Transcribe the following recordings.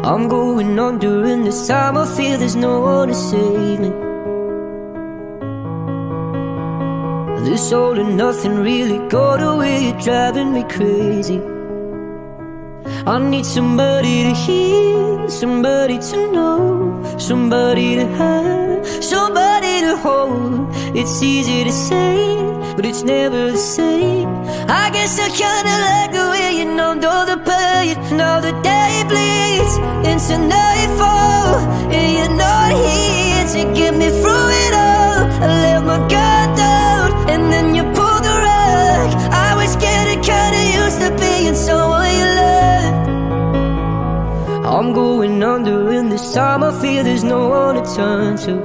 I'm going under, and this time I feel there's no one to save me. This all and nothing really got away, you're driving me crazy. I need somebody to hear, somebody to know, somebody to have, somebody to hold. It's easy to say, but it's never the same. I guess I kinda like the way you numbed all the pain. Now the day bleeds into nightfall, and you're not here to get me through it all. I let my guard down, and then you pulled the rug. I was getting kinda used to being someone you loved. I'm going under, and this time I feel there's no one to turn to.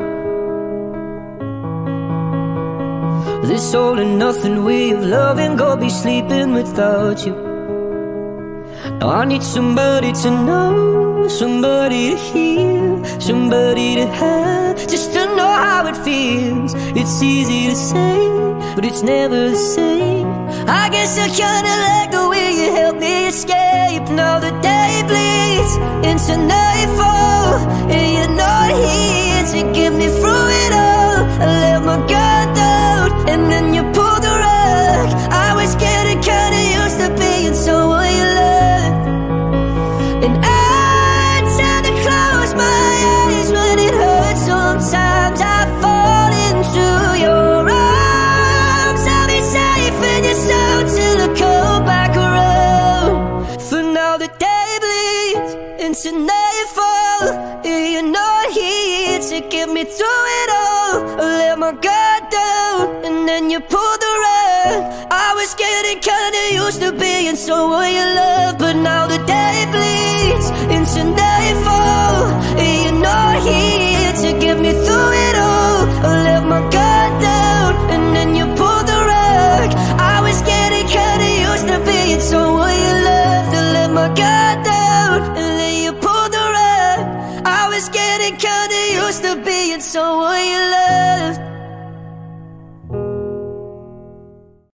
This all and nothing way of loving, gonna be sleeping without you. Now I need somebody to know, somebody to hear, somebody to have, just to know how it feels. It's easy to say, but it's never the same. I guess I kinda like the way you help me escape. Now the day bleeds into nightfall, and you're not here to get me through it all. I let my guard down, and then you pulled the rug. I was getting kinda used to being someone you loved. And I tend to close my eyes when it hurts. Sometimes I fall into your arms. I'll be safe in your soul till I come back around. For now the day bleeds into nightfall, and you're not here to get me through it all. I let my guard down, and then you pulled the rug. I was getting kinda used to being someone you love, but now the day bleeds into nightfall, and you're not here to get me through it all. I let my guard down, and then you pulled the rug. I was getting kinda used to being someone you loved. I let my guard down, and then you pulled the rug. I was getting kinda